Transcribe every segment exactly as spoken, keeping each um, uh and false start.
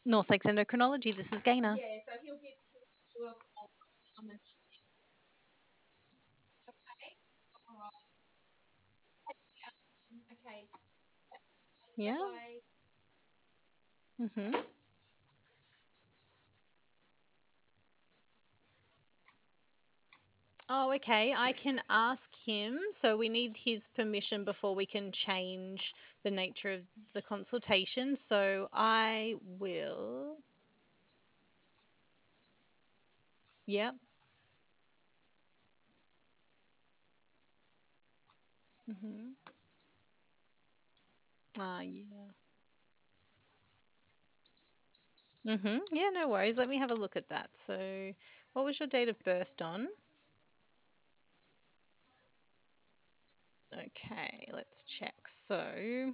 North Lakes Endocrinology. This is Gaina. Yeah. Mhm. Oh, okay. I can ask him. So we need his permission before we can change the nature of the consultation. So I will. Yep. Mhm. Ah, yeah. Mhm. Yeah, no worries. Let me have a look at that. So, what was your date of birth, Don? Okay, let's check. So,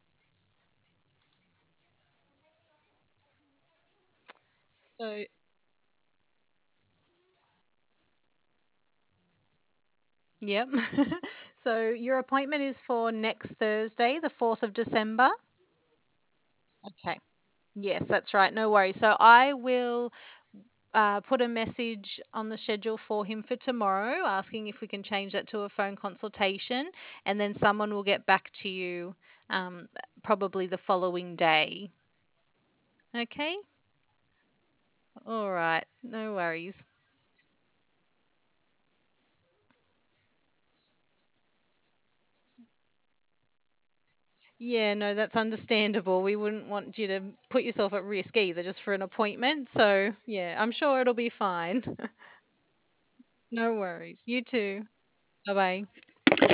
so yep. So your appointment is for next Thursday, the fourth of December. Okay. Yes, that's right. No worries. So I will uh, put a message on the schedule for him for tomorrow, asking if we can change that to a phone consultation, and then someone will get back to you um, probably the following day. Okay? All right. No worries. Yeah, no, that's understandable. We wouldn't want you to put yourself at risk either just for an appointment. So, yeah, I'm sure it'll be fine. No worries. You too. Bye bye.